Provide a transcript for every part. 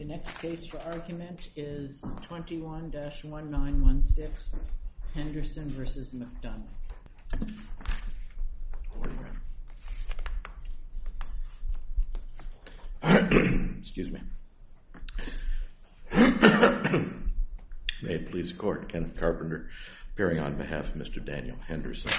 next case for argument is 21-1916, Henderson v. McDonough. Excuse me. May it please the Court, Kenneth Carpenter, appearing on behalf of Mr. Daniel Henderson.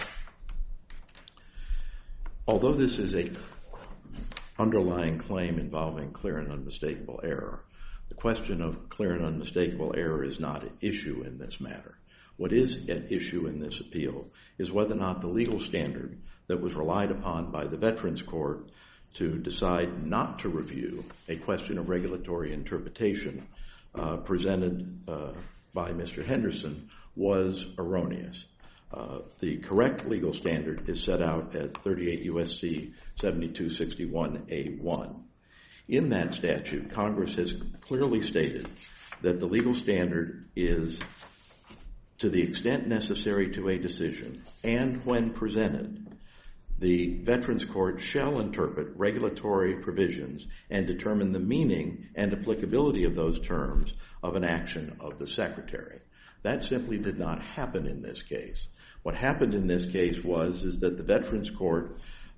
Although this is an underlying claim involving clear and unmistakable error, the question of clear and unmistakable error is not an issue in this matter. What is at issue in this appeal is whether or not the legal standard that was relied upon by the Veterans Court to decide not to review a question of regulatory interpretation presented by Mr. Henderson was erroneous. The correct legal standard is set out at 38 U.S.C. 7261A1. In that statute, Congress has clearly stated that the legal standard is to the extent necessary to a decision, and when presented, the Veterans Court shall interpret regulatory provisions and determine the meaning and applicability of those terms of an action of the Secretary. That simply did not happen in this case. What happened in this case is that the Veterans Court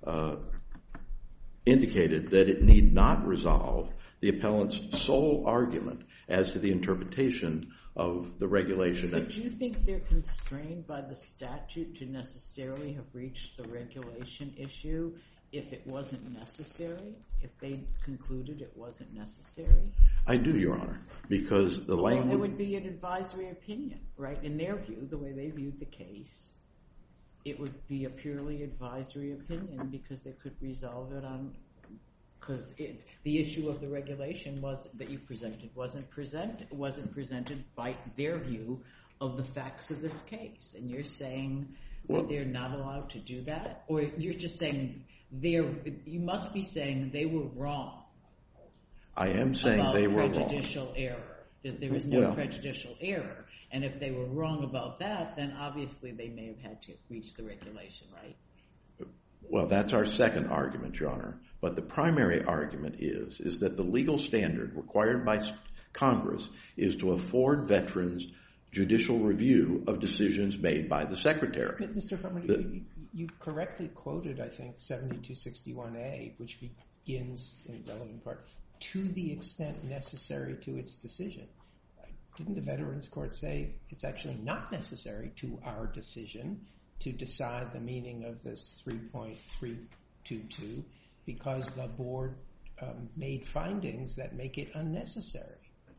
indicated that it need not resolve the appellant's sole argument as to the interpretation of the regulation. But do you think they're constrained by the statute to necessarily have reached the regulation issue if it wasn't necessary, if they concluded it wasn't necessary? I do, Your Honor, because the language... Well, it would be an advisory opinion, right? In their view, the way they viewed the case, it would be a purely advisory opinion because they could resolve it on... Because the issue of the regulation that you presented wasn't presented by their view of the facts of this case. And you're saying that they're not allowed to do that? Or you're just saying you must be saying they were wrong. I am saying they were wrong. About prejudicial error, that there is no prejudicial error. And if they were wrong about that, then obviously they may have had to reach the regulation, right? Well, that's our second argument, Your Honor. But the primary argument is that the legal standard required by Congress is to afford veterans judicial review of decisions made by the Secretary. Mr. Herman, you correctly quoted, I think, 7261A, which begins, in relevant part, to the extent necessary to its decision. Didn't the Veterans Court say it's actually not necessary to our decision to decide the meaning of this 3.322 because the board made findings that make it unnecessary?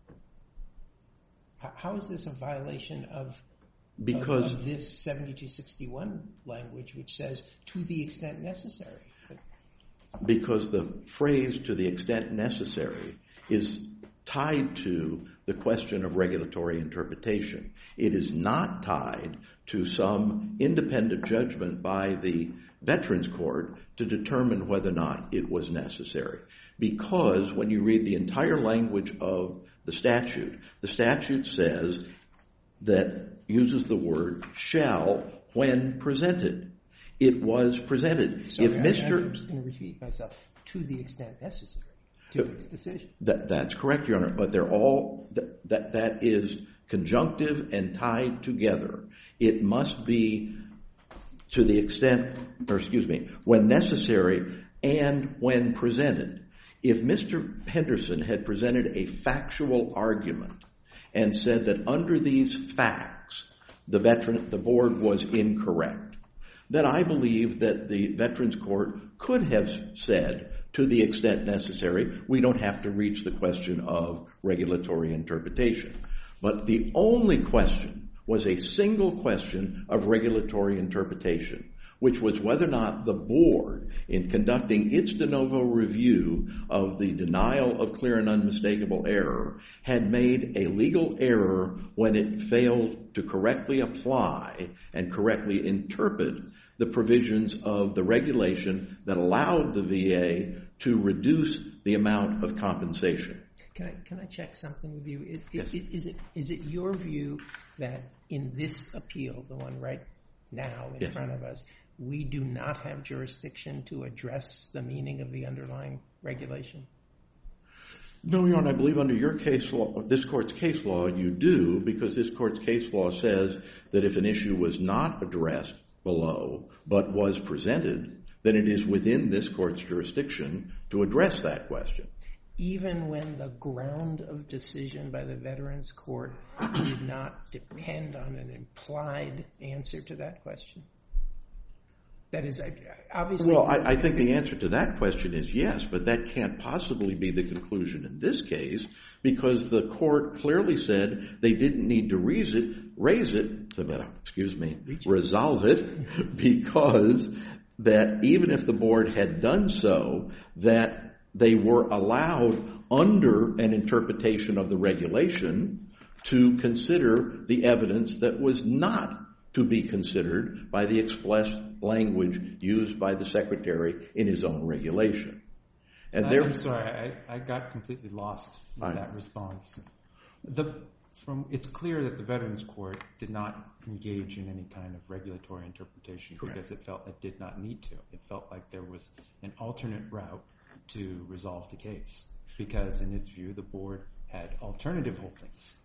How is this a violation of this 7261 language, which says to the extent necessary? Because the phrase to the extent necessary is tied to the question of regulatory interpretation. It is not tied to some independent judgment by the Veterans Court to determine whether or not it was necessary. Because when you read the entire language of the statute says that uses the word shall when presented. It was presented. Sorry, I'm just going to repeat myself. To the extent necessary to its decision. That's correct, Your Honor. But they're all that is conjunctive and tied together. It must be to the extent, when necessary and when presented. If Mr. Henderson had presented a factual argument and said that under these facts the board was incorrect, then I believe that the Veterans Court could have said to the extent necessary, we don't have to reach the question of regulatory interpretation. But the only question was a single question of regulatory interpretation, which was whether or not the board, in conducting its de novo review of the denial of clear and unmistakable error, had made a legal error when it failed to correctly apply and correctly interpret the provisions of the regulation that allowed the VA to reduce the amount of compensation. Can I check something with you? Yes. Is it your view that in this appeal, the one right now in front of us, we do not have jurisdiction to address the meaning of the underlying regulation? No, Your Honor, I believe under your case law, this court's case law, you do, because this court's case law says that if an issue was not addressed below but was presented, then it is within this court's jurisdiction to address that question. Even when the ground of decision by the Veterans Court did not depend on an implied answer to that question? That is, obviously... Well, I think the answer to that question is yes, but that can't possibly be the conclusion in this case, because the court clearly said they didn't need to resolve it, because that even if the board had done so, that they were allowed under an interpretation of the regulation to consider the evidence that was not to be considered by the express language used by the Secretary in his own regulation. And I'm sorry, I got completely lost with that response. It's clear that the Veterans Court did not engage in any kind of regulatory interpretation because it felt it did not need to. It felt like there was an alternate route to resolve the case because, in its view, the board had alternative holdings.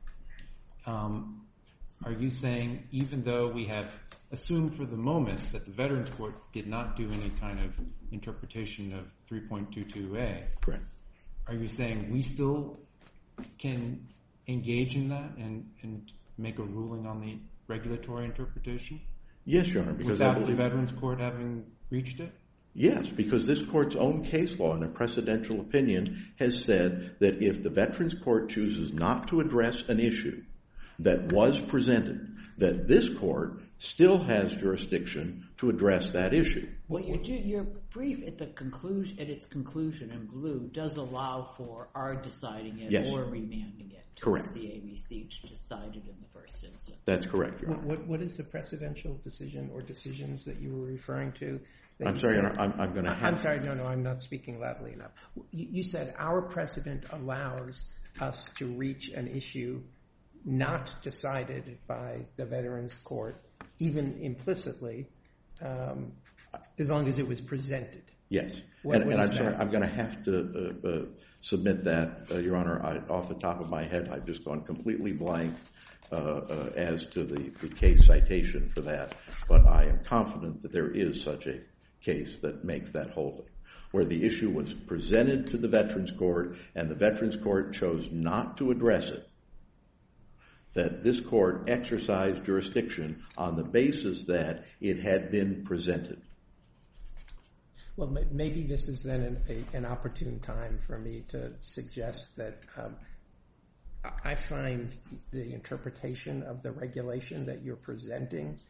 Are you saying, even though we have assumed for the moment that the Veterans Court did not do any kind of interpretation of 3.22a, correct, are you saying we still can engage in that and make a ruling on the regulatory interpretation? Yes, Your Honor. Without the Veterans Court having reached it? Yes, because this court's own case law in a precedential opinion has said that if the Veterans Court chooses not to address an issue that was presented, that this court still has jurisdiction to address that issue. Well, your brief at its conclusion in blue does allow for our deciding it or remanding it to the CAVC to decide it in the first instance. That's correct, Your Honor. What is the precedential decision or decisions that you were referring to? I'm sorry, Your Honor, I'm going to have... I'm sorry, no, I'm not speaking loudly enough. You said our precedent allows us to reach an issue not decided by the Veterans Court, even implicitly, as long as it was presented. Yes, and I'm sorry, I'm going to have to submit that, Your Honor. Off the top of my head, I've just gone completely blank as to the case citation for that, but I am confident that there is such a case that makes that holding, where the issue was presented to the Veterans Court and the Veterans Court chose not to address it, that this court exercised jurisdiction on the basis that it had been presented. Well, maybe this is then an opportune time for me to suggest that I find the interpretation of the regulation that you're presenting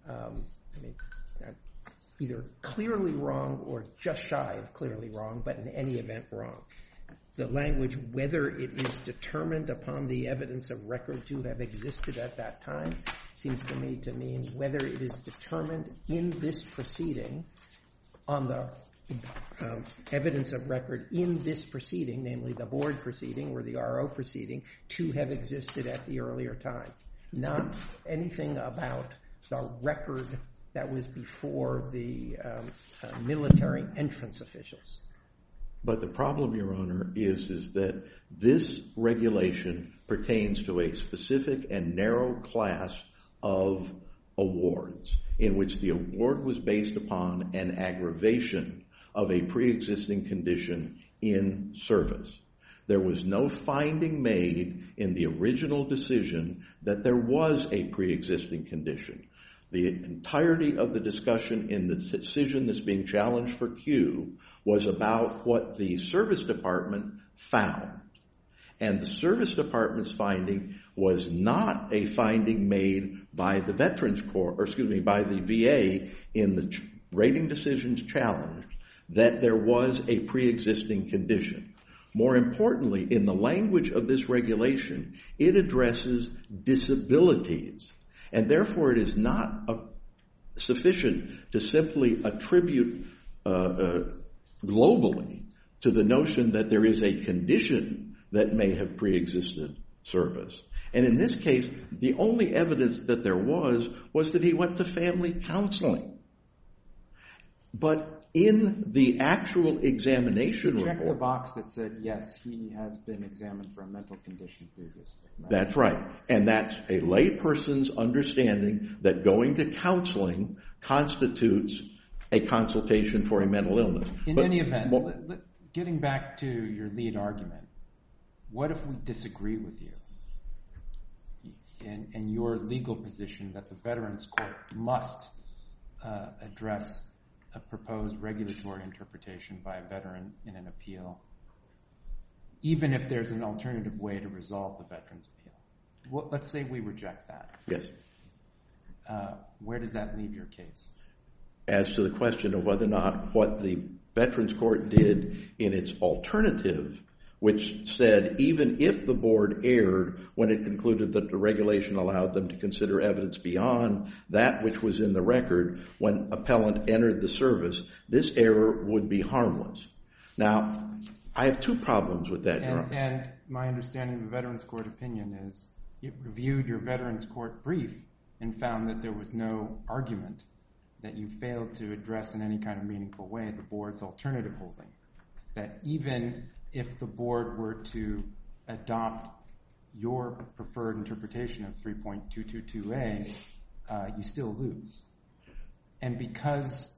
either clearly wrong or just shy of clearly wrong, but in any event wrong. The language, whether it is determined upon the evidence of record to have existed at that time, seems to me to mean whether it is determined in this proceeding on the evidence of record in this proceeding, namely the board proceeding or the RO proceeding, to have existed at the earlier time. Not anything about the record that was before the military entrance officials. But the problem, Your Honor, is that this regulation pertains to a specific and narrow class of awards in which the award was based upon an aggravation of a pre-existing condition in service. There was no finding made in the original decision that there was a pre-existing condition. The entirety of the discussion in the decision that's being challenged for Q was about what the Service Department found. And the Service Department's finding was not a finding made by the Veterans Court, by the VA in the rating decisions challenged, that there was a pre-existing condition. More importantly, in the language of this regulation, it addresses disabilities. And therefore, it is not sufficient to simply attribute globally to the notion that there is a condition that may have pre-existed service. And in this case, the only evidence that there was that he went to family counseling. But in the actual examination Check the report. box that said, yes, he has been examined for a mental condition previously. Right? That's right. And that's a layperson's understanding that going to counseling constitutes a consultation for a mental illness. In any event, getting back to your lead argument, what if we disagree with you in your legal position that the Veterans Court must address a proposed regulatory interpretation by a veteran in an appeal, even if there's an alternative way to resolve the veteran's appeal? Well, let's say we reject that. Yes. Where does that leave your case? As to the question of whether or not what the Veterans Court did in its alternative, which said even if the board erred when it concluded that the regulation allowed them to consider evidence beyond that which was in the record when appellant entered the service, this error would be harmless. Now, I have two problems with that, Your Honor. And my understanding of the Veterans Court opinion is it reviewed your Veterans Court brief and found that there was no argument that you failed to address in any kind of meaningful way the board's alternative holding. That even if the board were to adopt your preferred interpretation of 3.222A, you still lose. And because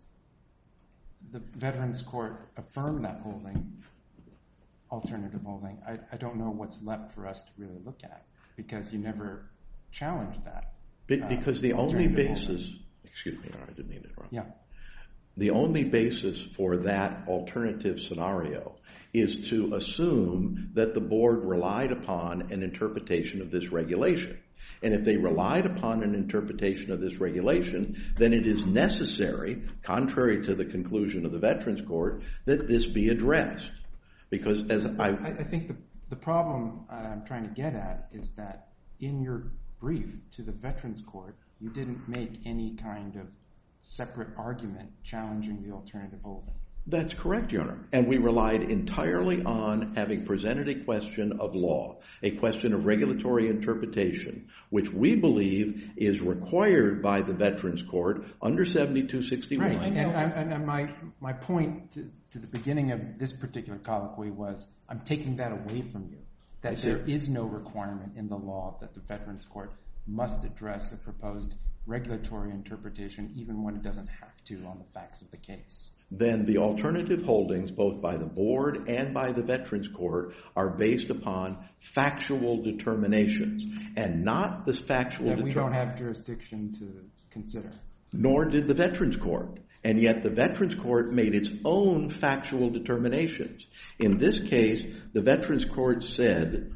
the Veterans Court affirmed that holding, alternative holding, I don't know what's left for us to really look at, because you never challenged that. Because the only basis... Excuse me, I didn't mean it wrong. Yeah. The only basis for that alternative scenario is to assume that the board relied upon an interpretation of this regulation. And if they relied upon an interpretation of this regulation, then it is necessary, contrary to the conclusion of the Veterans Court, that this be addressed. Because as I think the problem I'm trying to get at is that in your brief to the Veterans Court, you didn't make any kind of separate argument challenging the alternative holding. That's correct, Your Honor. And we relied entirely on having presented a question of law, a question of regulatory interpretation, which we believe is required by the Veterans Court under 7261. Right. And my point to the beginning of this particular colloquy was I'm taking that away from you, that there is no requirement in the law that the Veterans Court must address a proposed regulatory interpretation even when it doesn't have to on the facts of the case. Then the alternative holdings, both by the board and by the Veterans Court, are based upon factual determinations and not the factual that we don't have jurisdiction to consider. Nor did the Veterans Court. And yet the Veterans Court made its own factual determinations. In this case, the Veterans Court said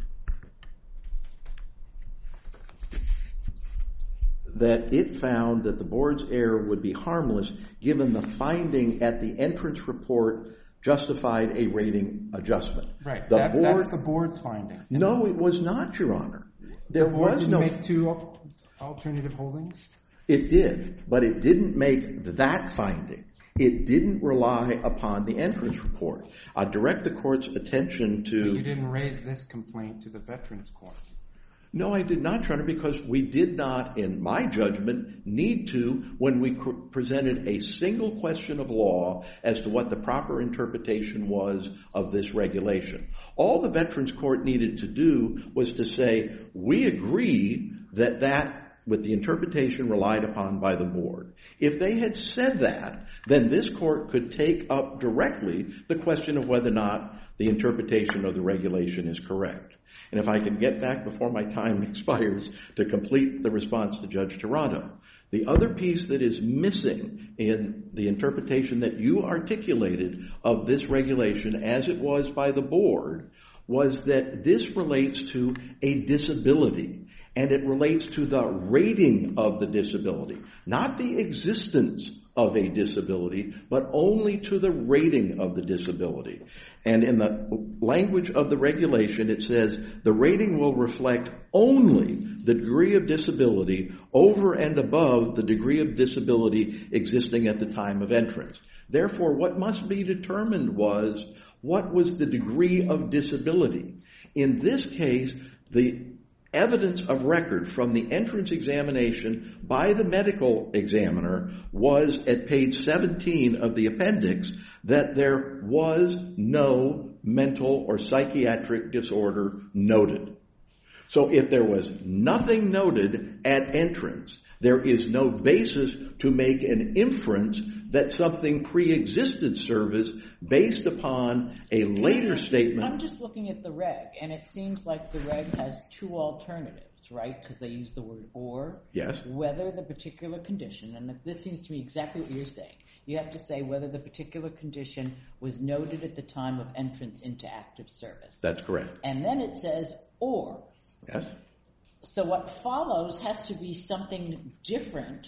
that it found that the board's error would be harmless given the finding at the entrance report justified a rating adjustment. Right. That's the board's finding. No, it was not, Your Honor. The board didn't make two alternative holdings? It did, but it didn't make that finding. It didn't rely upon the entrance report. I direct the court's attention to... But you didn't raise this complaint to the Veterans Court. No, I did not, Your Honor, because we did not, in my judgment, need to when we presented a single question of law as to what the proper interpretation was of this regulation. All the Veterans Court needed to do was to say, we agree that with the interpretation relied upon by the board. If they had said that, then this court could take up directly the question of whether or not the interpretation of the regulation is correct. And if I can get back before my time expires to complete the response to Judge Toronto, the other piece that is missing in the interpretation that you articulated of this regulation as it was by the board was that this relates to a disability, and it relates to the rating of the disability, not the existence of a disability, but only to the rating of the disability. And in the language of the regulation, it says the rating will reflect only the degree of disability over and above the degree of disability existing at the time of entrance. Therefore, what must be determined was what was the degree of disability. In this case, the evidence of record from the entrance examination by the medical examiner was at page 17 of the appendix that there was no mental or psychiatric disorder noted. So if there was nothing noted at entrance, there is no basis to make an inference that something pre-existed service based upon a later statement. I'm just looking at the reg, and it seems like the reg has two alternatives, right? Because they use the word or. Yes. Whether the particular condition, and this seems to me exactly what you're saying. You have to say whether the particular condition was noted at the time of entrance into active service. That's correct. And then it says or. Yes. So what follows has to be something different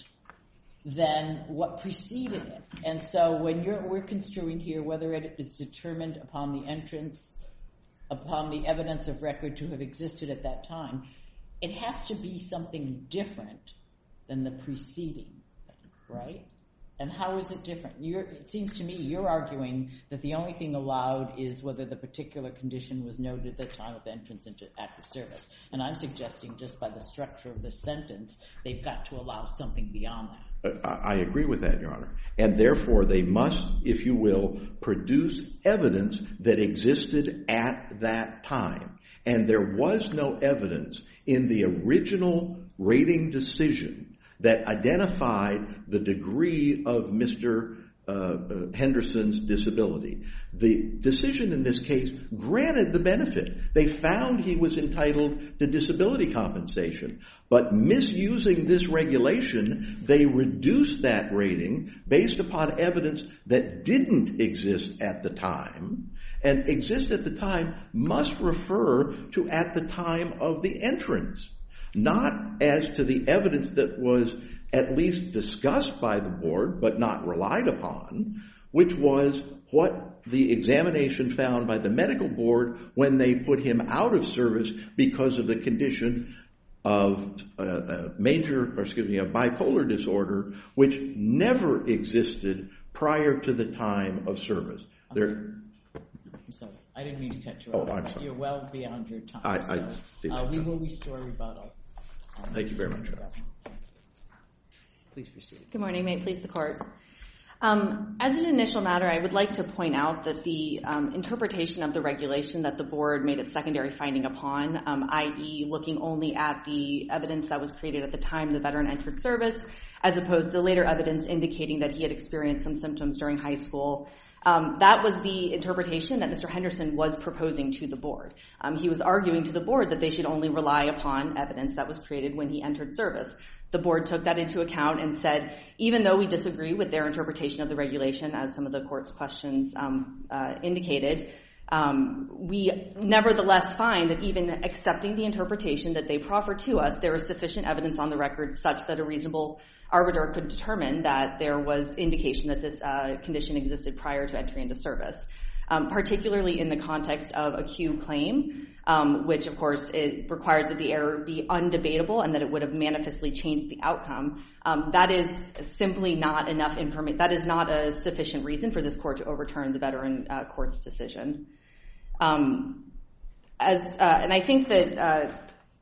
than what preceded it. And so when we're construing here whether it is determined upon the entrance, upon the evidence of record to have existed at that time, it has to be something different than the preceding, right? And how is it different? It seems to me you're arguing that the only thing allowed is whether the particular condition was noted at the time of entrance into active service. And I'm suggesting just by the structure of the sentence, they've got to allow something beyond that. I agree with that, Your Honor. And therefore, they must, if you will, produce evidence that existed at that time. And there was no evidence in the original rating decision that identified the degree of Mr. Henderson's disability. The decision in this case granted the benefit. They found he was entitled to disability compensation, but misusing this regulation, they reduced that rating based upon evidence that didn't exist at the time. And exist at the time must refer to at the time of the entrance, not as to the evidence that was at least discussed by the board but not relied upon, which was what the examination found by the medical board when they put him out of service because of the condition of a bipolar disorder, which never existed prior to the time of service. I'm sorry. I didn't mean to cut you off. I'm sorry. You're well beyond your time. We will restore rebuttal. Thank you very much. Please proceed. Good morning. May it please the Court. As an initial matter, I would like to point out that the interpretation of the regulation that the board made its secondary finding upon, i.e. looking only at the evidence that was created at the time the veteran entered service, as opposed to later evidence indicating that he had experienced some symptoms during high school, that was the interpretation that Mr. Henderson was proposing to the board. He was arguing to the board that they should only rely upon evidence that was created when he entered service. The board took that into account and said, even though we disagree with their interpretation of the regulation, as some of the Court's questions indicated, we nevertheless find that even accepting the interpretation that they proffered to us, there is sufficient evidence on the record such that a reasonable arbiter could determine that there was indication that this condition existed prior to entry into service. Particularly in the context of a Q claim, which of course it requires that the error be undebatable and that it would have manifestly changed the outcome. That is simply not enough information. That is not a sufficient reason for this Court to overturn the veteran court's decision. And I think that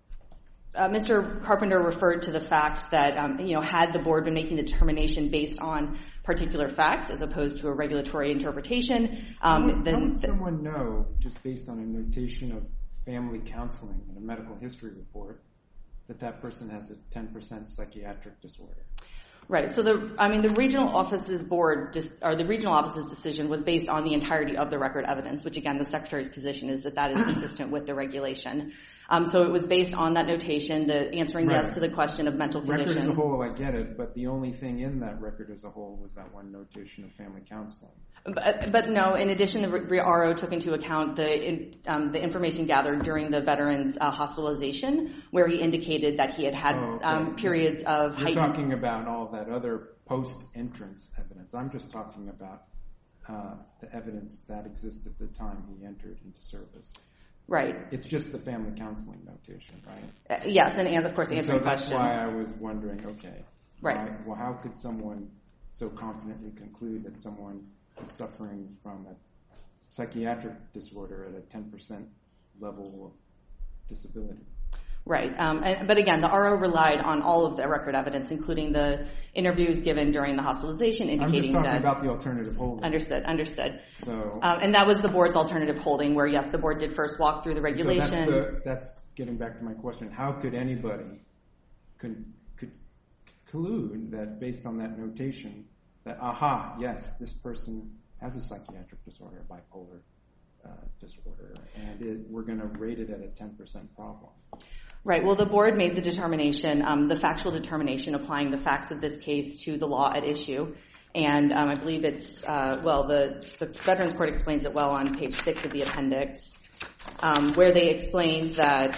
Mr. Carpenter referred to the fact that had the board been making the determination based on particular facts as opposed to a regulatory interpretation, how would someone know, just based on a notation of family counseling in a medical history report, that that person has a 10% psychiatric disorder? Right. So the regional office's the regional office's decision was based on the entirety of the record evidence, which again the Secretary's position is that is consistent with the regulation. So it was based on that notation, the answering yes to the question of mental condition. Record as a whole, I get it, but the only thing in that record as a whole was that one notation of family counseling. But no, in addition, the RO took into account the information gathered during the veteran's hospitalization, where he indicated that he had periods of heightened... You're talking about all that other post-entrance evidence. I'm just talking about the evidence that existed at the time he entered into service. Right. It's just the family counseling notation, right? Yes, and of course answering the question. So that's why I was wondering, okay, right. Well, how could someone so confidently conclude that someone is suffering from a psychiatric disorder at a 10% level of disability? Right. But again, the RO relied on all of the record evidence, including the interviews given during the hospitalization, indicating that... I'm just talking about the alternative holding. Understood. So, and that was the board's alternative holding, where, yes, the board did first walk through the regulation. So that's getting back to my question. How could anybody conclude that based on that notation that, yes, this person has a psychiatric disorder, a bipolar disorder, and we're going to rate it at a 10% problem? Right. Well, the board made the determination, the factual determination, applying the facts of this case to the law at issue. And I believe it's, the Veterans Court explains it well on page 6 of the appendix, where they explained that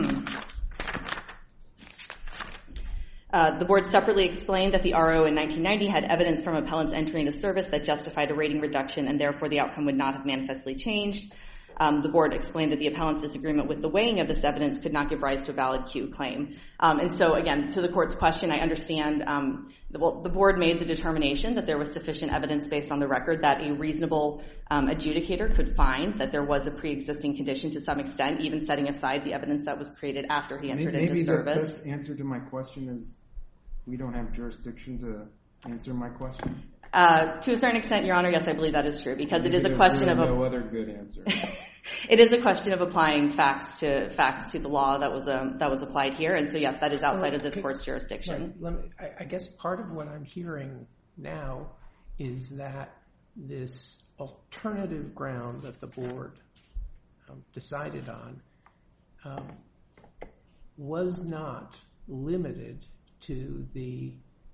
the board separately explained that the RO in 1990 had evidence from appellant's entry into service that justified a rating reduction, and therefore the outcome would not have manifestly changed. The board explained that the appellant's disagreement with the weighing of this evidence could not give rise to a valid Q claim. And so, again, to the court's question, I understand, the board made the determination that there was sufficient evidence based on the record that a reasonable adjudicator could find that there was a pre-existing condition to some extent, even setting aside the evidence that was created after he entered into service. Maybe the best answer to my question is we don't have jurisdiction to answer my question. To a certain extent, Your Honor, yes, I believe that is true, because it is a question of no other good answer. It is a question of applying facts to the law that was applied here, and so yes, that is outside of this court's jurisdiction. Right. I guess part of what I'm hearing now is that this alternative ground that the board decided on was not limited to the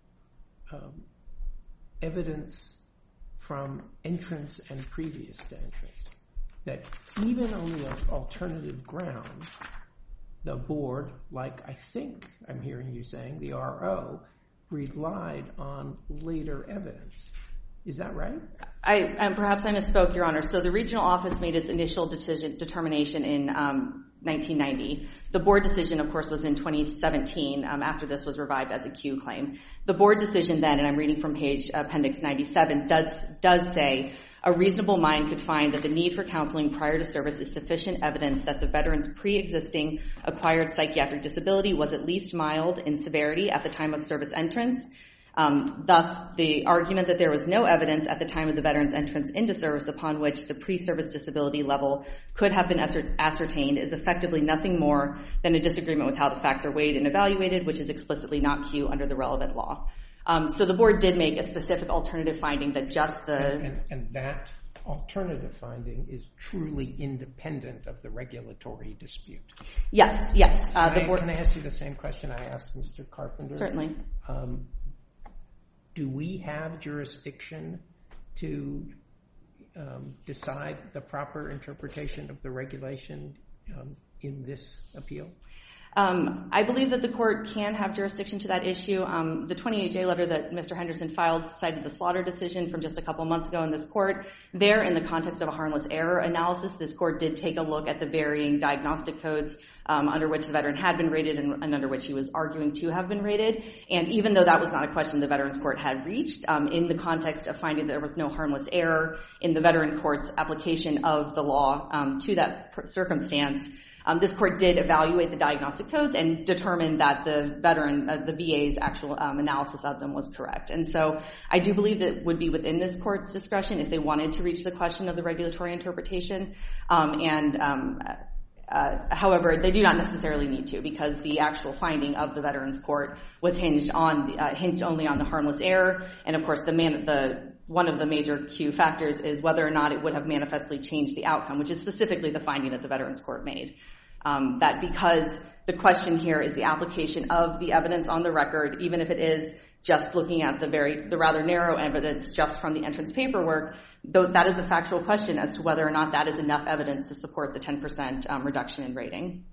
evidence from entrance and previous to entrance. That even on the alternative ground, the board, like I think I'm hearing you saying, the RO, relied on later evidence. Is that right? Perhaps I misspoke, Your Honor. So the regional office made its initial determination in 1990. The board decision, of course, was in 2017, after this was revived as a Q claim. The board decision then, and I'm reading from page appendix 97, does say, a reasonable mind could find that the need for counseling prior to service is sufficient evidence that the veteran's pre-existing acquired psychiatric disability was at least mild in severity at the time of service entrance. Thus, the argument that there was no evidence at the time of the veteran's entrance into service upon which the pre-service disability level could have been ascertained is effectively nothing more than a disagreement with how the facts are weighed and evaluated, which is explicitly not Q under the relevant law. So the board did make a specific alternative finding that just the... And that alternative finding is truly independent of the regulatory dispute. Yes. Can I ask you the same question I asked Mr. Carpenter? Certainly. Do we have jurisdiction to decide the proper interpretation of the regulation in this appeal? I believe that the court can have jurisdiction to that issue. The 28J letter that Mr. Henderson filed cited the Slaughter decision from just a couple months ago in this court. There, in the context of a harmless error analysis, this court did take a look at the varying diagnostic codes under which the veteran had been rated and under which he was arguing to have been rated. And even though that was not a question the Veterans Court had reached, in the context of finding there was no harmless error in the Veteran Court's application of the law to that circumstance, this court did evaluate the diagnostic codes and determined that the VA's actual analysis of them was correct. And so I do believe that it would be within this court's discretion if they wanted to reach the question of the regulatory interpretation. However, they do not necessarily need to, because the actual finding of the Veterans Court was hinged only on the harmless error. And of course, one of the major Q factors is whether or not it would have manifestly changed the outcome, which is specifically the finding that the Veterans Court made. That because the question here is the application of the evidence on the record, even if it is just looking at the rather narrow evidence just from the entrance paperwork, though that is a factual question as to whether or not that is enough evidence to support the 10% reduction in rating.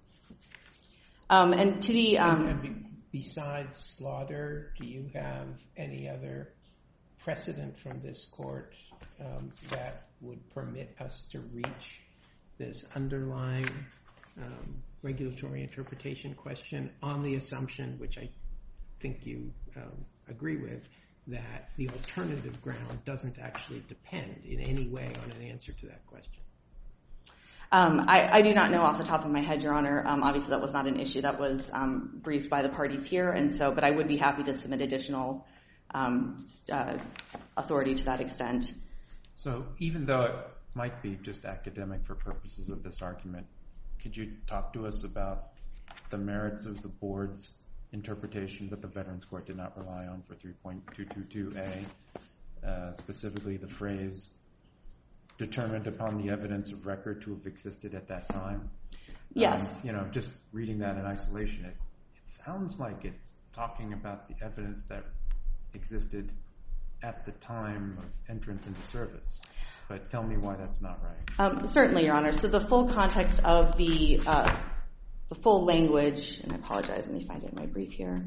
And to the besides Slaughter, do you have any other precedent from this court that would permit us to reach this underlying regulatory interpretation question on the assumption, which I think you agree with, that the alternative ground doesn't actually depend in any way on an answer to that question? I do not know off the top of my head, Your Honor. Obviously, that was not an issue that was briefed by the parties here, but I would be happy to submit additional authority to that extent. So even though it might be just academic for purposes of this argument, could you talk to us about the merits of the board's interpretation that the Veterans Court did not rely on for 3.222A, specifically the phrase determined upon the evidence of record to have existed at that time? Yes. Just reading that in isolation, it sounds like it's talking about the evidence that existed at the time of entrance into service. But tell me why that's not right. Certainly, Your Honor. So the full context of the full language, and I apologize, let me find it in my brief here.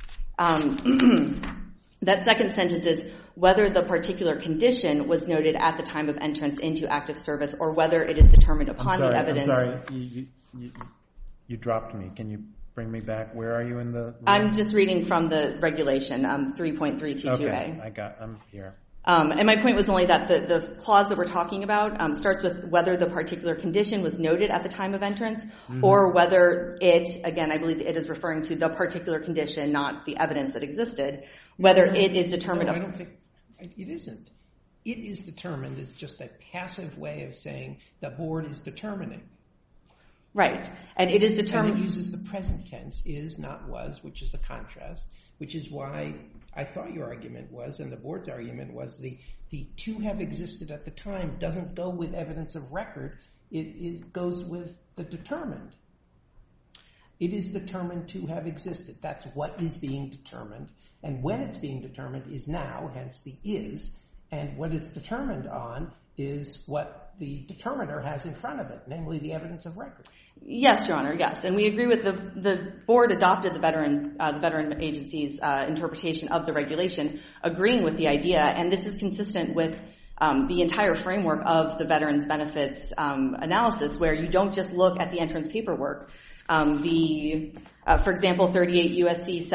That second sentence is whether the particular condition was noted at the time of entrance into active service or whether it is determined upon the evidence. I'm sorry, you dropped me. Can you bring me back? Where are you in the... I'm just reading from the regulation, 3.322A. Okay, I'm here. And my point was only that the clause that we're talking about starts with whether the particular condition was noted at the time of entrance or whether it, again, I believe it is referring to the particular condition, not the evidence that existed, whether it is determined... No, I don't think it isn't. It is determined as just a passive way of saying the board is determining. Right. And it is determined... And it uses the present tense, is, not was, which is the contrast, which is why I thought your argument was, and the board's argument was, the to have existed at the time doesn't go with evidence of record. It goes with the determined. It is determined to have existed. That's what is being determined. And when it's being determined is now, hence the is. And what it's determined on is what the determiner has in front of it, namely the evidence of record. Yes, Your Honor, yes. And we agree with the board adopted the veteran agency's interpretation of the regulation, agreeing with the idea, and this is consistent with the entire framework of the veterans benefits analysis, where you don't just look at the entrance paperwork. For example, 38 U.S.C.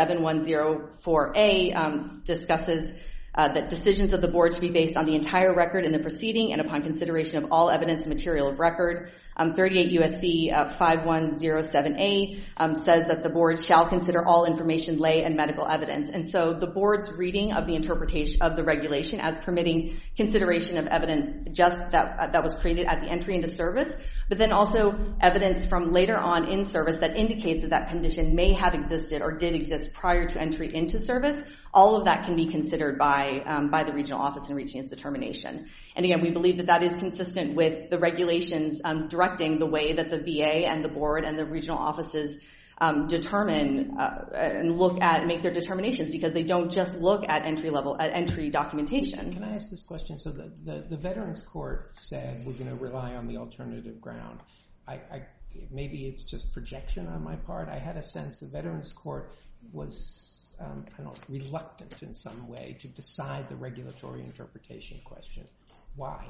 7104A discusses that decisions of the board should be based on the entire record in the proceeding and upon consideration of all evidence and material of record. 38 U.S.C. 5107A says that the board shall consider all information, lay, and medical evidence. And so the board's reading of the interpretation of the regulation as permitting consideration of evidence just that was created at the entry into service, but then also evidence from later on in service that indicates that that condition may have existed or did exist prior to entry into service. All of that can be considered by the regional office in reaching its determination. And again, we believe that that is consistent with the regulations directing the way that the VA and the board and the regional offices determine and look at and make their determinations, because they don't just look at entry documentation. Can I ask this question? So the Veterans Court said we're going to rely on the alternative ground. Maybe it's just projection on my part. I had a sense the Veterans Court was reluctant in some way to decide the regulatory interpretation question. Why?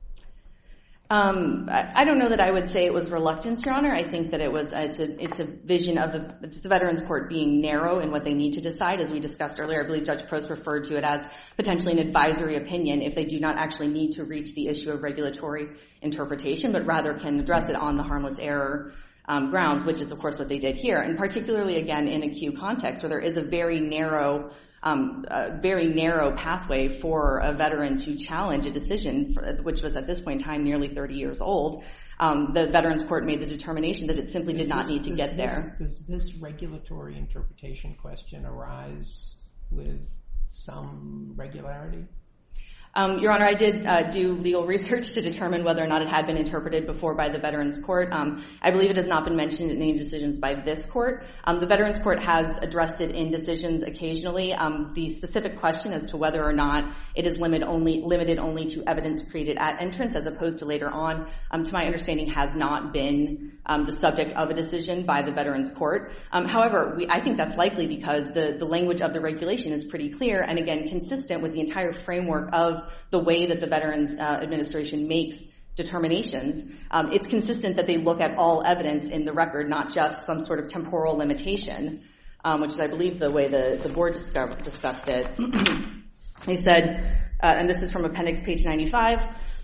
I don't know that I would say it was reluctance, Your Honor. I think that it's a vision of the Veterans Court being narrow in what they need to decide. As we discussed earlier, I believe Judge Prost referred to it as potentially an advisory opinion if they do not actually need to reach the issue of regulatory interpretation, but rather can address it on the harmless error grounds, which is, of course, what they did here. And particularly, again, in a Q context where there is a very narrow pathway for a veteran to challenge a decision, which was at this point in time nearly 30 years old. The Veterans Court made the determination that it simply did not need to get there. Does this regulatory interpretation question arise with some regularity? Your Honor, I did do legal research to determine whether or not it had been interpreted before by the Veterans Court. I believe it has not been mentioned in any decisions by this court. The Veterans Court has addressed it in decisions occasionally. The specific question as to whether or not it is limited only to evidence created at entrance as opposed to later on, to my understanding, has not been the subject of a decision by the Veterans Court. However, I think that's likely because the language of the regulation is pretty clear and, again, consistent with the entire framework of the way that the Veterans Administration makes determinations. It's consistent that they look at all evidence in the record, not just some sort of temporal limitation, which is, I believe, the way the board discussed it. They said, and this is from appendix page 95,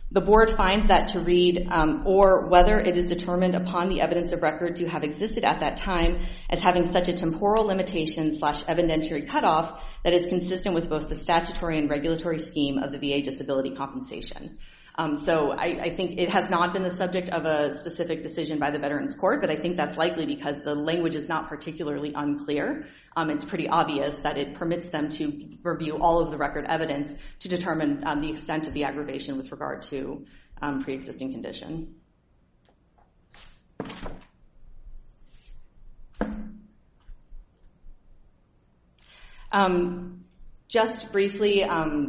The board finds that to read or whether it is determined upon the evidence of record to have existed at that time as having such a temporal limitation / evidentiary cutoff that is consistent with both the statutory and regulatory scheme of the VA disability compensation. So I think it has not been the subject of a specific decision by the Veterans Court, but I think that's likely because the language is not particularly unclear. It's pretty obvious that it permits them to review all of the record evidence to determine the extent of the aggravation with regard to pre-existing condition. Just briefly,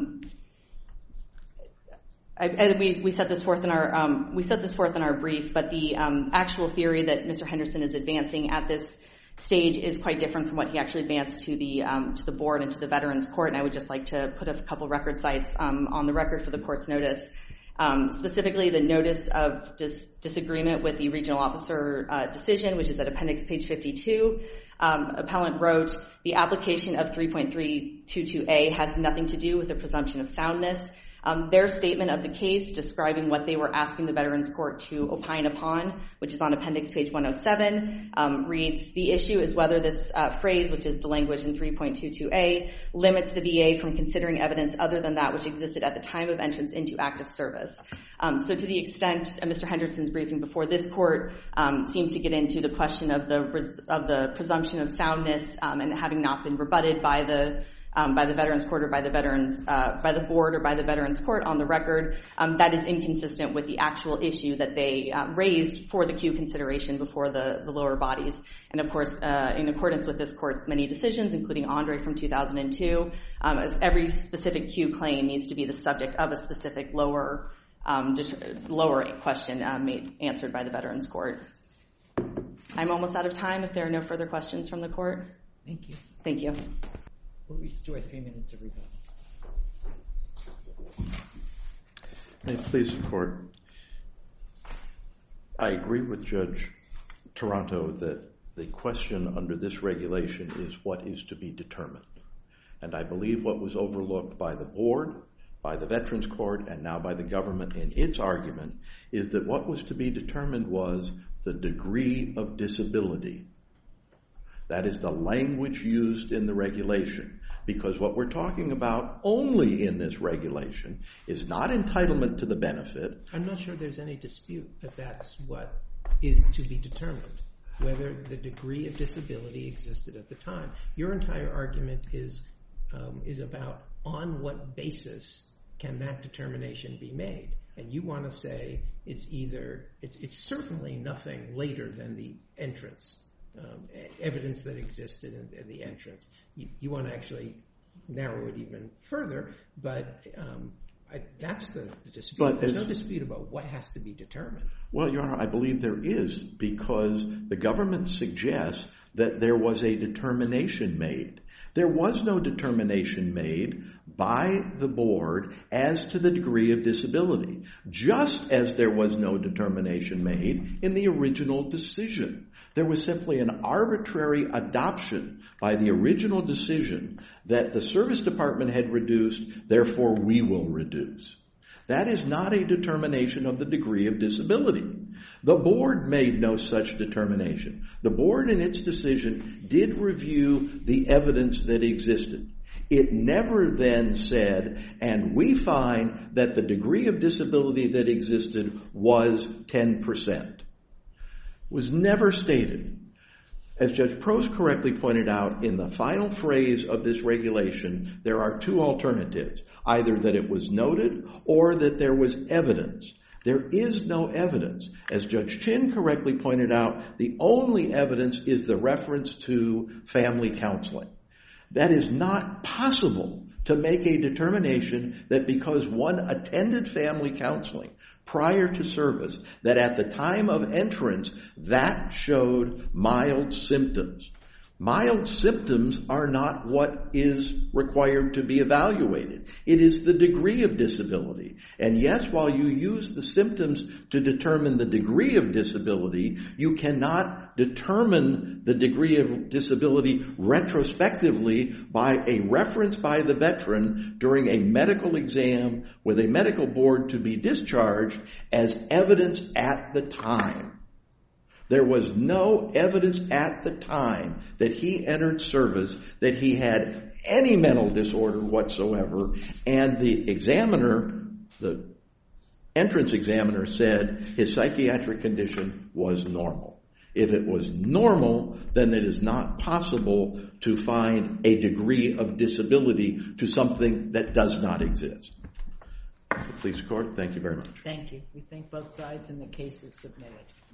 we set this forth in our brief, but the actual theory that Mr. Henderson is advancing at this stage is quite different from what he actually advanced to the board and to the Veterans Court. And I would just like to put a couple record sites on the record for the court's notice. Specifically, the notice of disagreement with the regional officer decision, which is at appendix page 52. Appellant wrote, the application of 3.322A has nothing to do with the presumption of soundness. Their statement of the case describing what they were asking the Veterans Court to opine upon, which is on appendix page 107, reads, the issue is whether this phrase, which is the language in 3.22A, limits the VA from considering evidence other than that which existed at the time of entrance into active service. So to the extent Mr. Henderson's briefing before this court seems to get into the question of the presumption of soundness and having not been rebutted by the Veterans Court or by the board or by the Veterans Court on the record, that is inconsistent with the actual issue that they raised for the Q consideration before the lower bodies. And of course, in accordance with this court's many decisions, including Andre from 2002, as every specific Q claim needs to be the subject of a specific lower question answered by the Veterans Court. I'm almost out of time. If there are no further questions from the court. Thank you. Thank you. We'll restore 3 minutes of rebuttal. May it please the court. I agree with Judge Toronto that the question under this regulation is what is to be determined. And I believe what was overlooked by the board, by the Veterans Court, and now by the government in its argument is that what was to be determined was the degree of disability. That is the language used in the regulation, because what we're talking about only in this regulation is not entitlement to the benefit. I'm not sure there's any dispute that that's what is to be determined, whether the degree of disability existed at the time. Your entire argument is about on what basis can that determination be made. And you want to say it's certainly nothing later than the entrance. Evidence that existed in the entrance. You want to actually narrow it even further, but that's the dispute. But there's no dispute about what has to be determined. Well, Your Honor, I believe there is, because the government suggests that there was a determination made. There was no determination made by the board as to the degree of disability, just as there was no determination made in the original decision. There was simply an arbitrary adoption by the original decision that the service department had reduced, therefore we will reduce. That is not a determination of the degree of disability. The board made no such determination. The board in its decision did review the evidence that existed. It never then said, and we find that the degree of disability that existed was 10%. Was never stated. As Judge Prost correctly pointed out, in the final phrase of this regulation, there are two alternatives, either that it was noted or that there was evidence. There is no evidence. As Judge Chin correctly pointed out, the only evidence is the reference to family counseling. That is not possible to make a determination that because one attended family counseling prior to service, that at the time of entrance, that showed mild symptoms. Mild symptoms are not what is required to be evaluated. It is the degree of disability. And yes, while you use the symptoms to determine the degree of disability, you cannot determine the degree of disability retrospectively by a reference by the veteran during a medical exam with a medical board to be discharged as evidence at the time. There was no evidence at the time that he entered service that he had any mental disorder whatsoever, and the examiner, the entrance examiner, said his psychiatric condition was normal. If it was normal, then it is not possible to find a degree of disability to something that does not exist. Please, Court, thank you very much. Thank you. We thank both sides, and the case is submitted.